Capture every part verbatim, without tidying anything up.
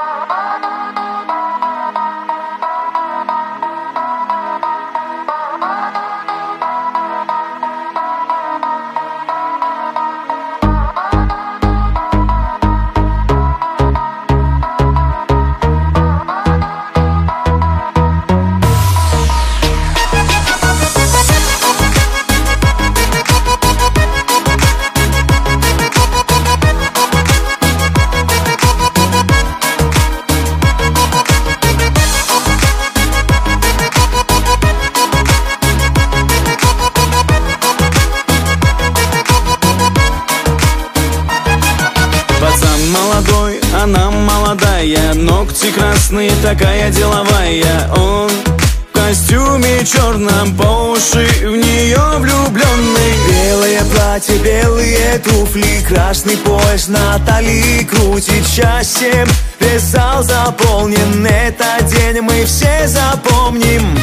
Молодой, она молодая, ногти красные, такая деловая. Он в костюме черном, по уши в нее влюбленный. Белое платье, белые туфли, красный пояс на талии крутит счастьем. Весь зал заполнен, этот день мы все запомним.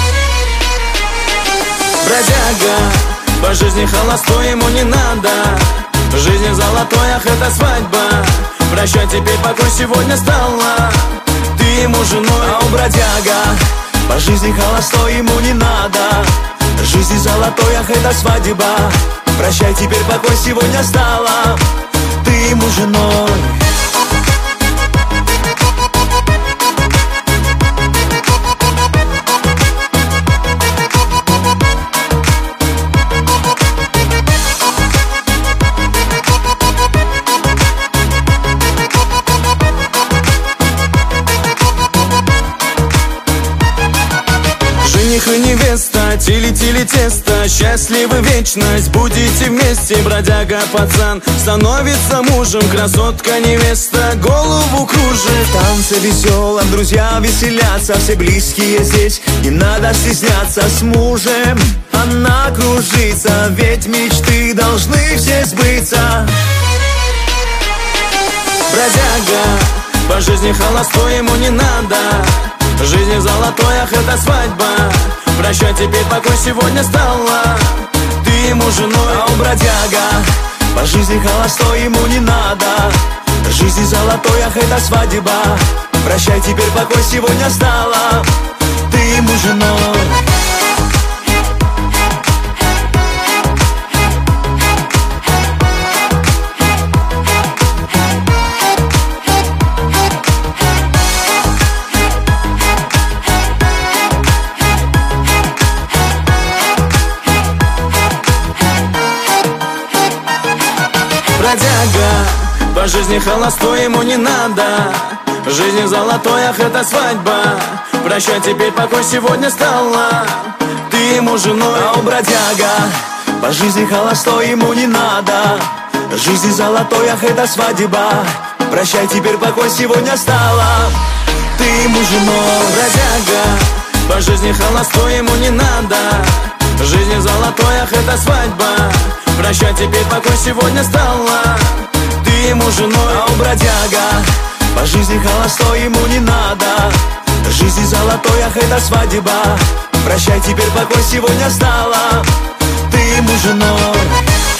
Бродяга, по жизни холостой, ему не надо. В жизни золотой, ах, это свадьба. Прощай, теперь покой сегодня стала ты ему женой. А у бродяга по жизни холостой, ему не надо. В жизни золотой, ах, это свадьба. Прощай, теперь покой сегодня стала ты ему женой. Жених и невеста, тили-тили тесто, счастливы вечность, будете вместе. Бродяга пацан становится мужем, красотка невеста голову кружит. В танце веселом друзья веселятся, все близкие здесь, не надо стесняться. С мужем она кружится, ведь мечты должны все сбыться. Бродяга, по жизни холостой, ему не надо. В жизни золотой, ах, это свадьба. Прощай, теперь покой сегодня стала ты ему женой. А у бродяга по жизни холостой, ему не надо. В жизни золотой, ах, это свадьба. Прощай, теперь покой сегодня стала ты ему женой. Бродяга, по жизни холостой, ему не надо. В жизни золотой, ах, это свадьба. Прощай, теперь покой сегодня стала ты ему женой. А у бродяга по жизни холостой, ему не надо. В жизни золотой, ах, это свадьба. Прощай, теперь покой сегодня стала ты ему женой. Бродяга, по жизни холостой, ему не надо. В жизни золотой, ах, это свадьба. Прощай, теперь покой сегодня стала ты ему женой. А у бродяга по жизни холостой, ему не надо. В жизни золотой, ах, это свадьба. Прощай, теперь покой сегодня стала ты ему женой.